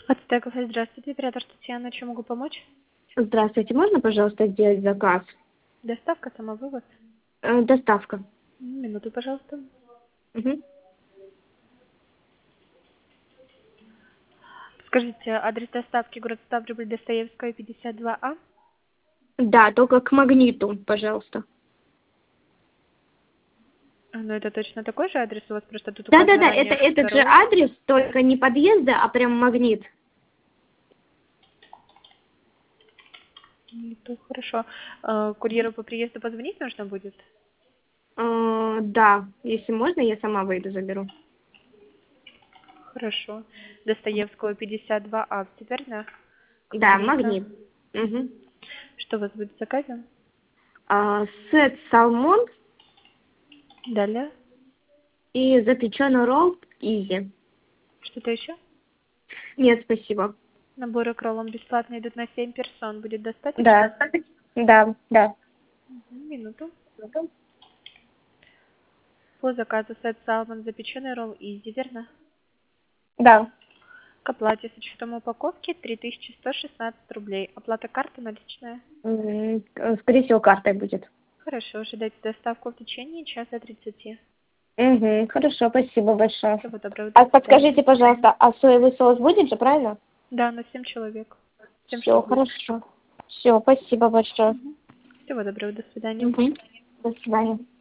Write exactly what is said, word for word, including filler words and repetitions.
Ацтек кафе, здравствуйте, оператор Татьяна, чем могу помочь? Здравствуйте, можно, пожалуйста, сделать заказ? Доставка, самовывоз? Э, доставка. М, Минуту, пожалуйста. Мгм. Скажите, адрес доставки город Ставрополь, Достоевская, пятьдесят два А? Да, только к магниту, пожалуйста. А, Ну, это точно такой же адрес? У вас просто тут указано Да-да-да, это ранее этот же второй. адрес, только не подъезда, а прям магнит. Минуту, хорошо. А, Курьеру по приезду позвонить нужно будет? Э, да, если можно, я сама выйду, заберу. Хорошо. Достоевского, пятьдесят два А, теперь на к Да, магниту. магнит. Мгм. Что у вас будет в заказе? А, сет салмон Далее. и запеченный ролл изи. Что-то еще? Нет, спасибо. Наборы к роллам бесплатно идут на семь персон. Будет достаточно? Да, да, да. Мгм, Минуту. По заказу сет салмон, запеченный ролл изи, верно? Да. К оплате с учетом упаковки три тысячи сто шестнадцать рублей. Оплата карты наличная. М, э, Скорее всего, картой будет. Хорошо, ожидайте доставку в течение часа тридцати. Угу, хорошо, спасибо большое. Всего доброго, до А свидания. подскажите, пожалуйста, а соевый соус будет же, правильно? Да, на семь человек. Семь Все, штук будет. хорошо. Все, спасибо большое. Мгм. Всего доброго, до свидания. Угу. До свидания.